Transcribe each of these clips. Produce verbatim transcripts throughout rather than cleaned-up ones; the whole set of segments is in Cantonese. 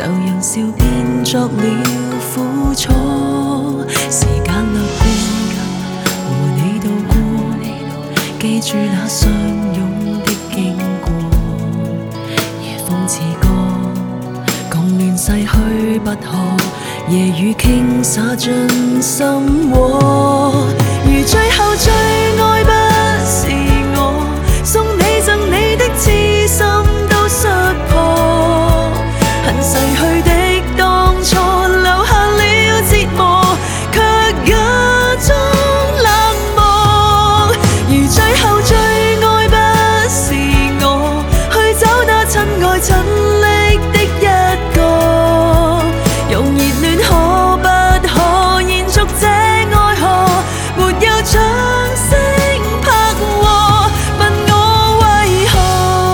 讓笑變作了苦楚。時間掠過，和你度過，記住那相擁的經過。夜風似歌，共戀逝去不可，夜雨傾灑進心窩。如最後最愛不是我，送你贈你的痴心都摔破，恨逝去的當初留下了折磨，卻假裝冷漠。如最後最愛不是我，去找那親愛親昵的一個，用熱戀可不可延續這愛河，沒有掌聲拍和，問我為何？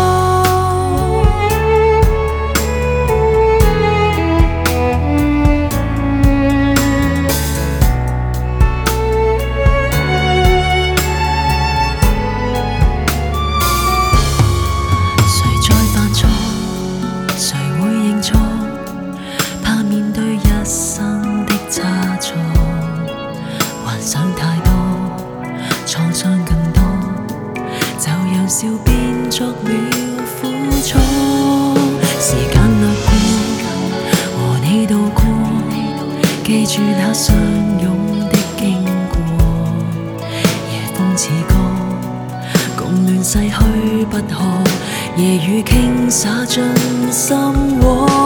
誰再犯錯？誰會認錯？怕面對一生的差錯，幻想太多，創傷更多，就讓笑變作了苦楚。時間掠過，和你度過，記住那相擁的經過。夜風似歌，共戀逝去不可，夜雨傾灑進心窩。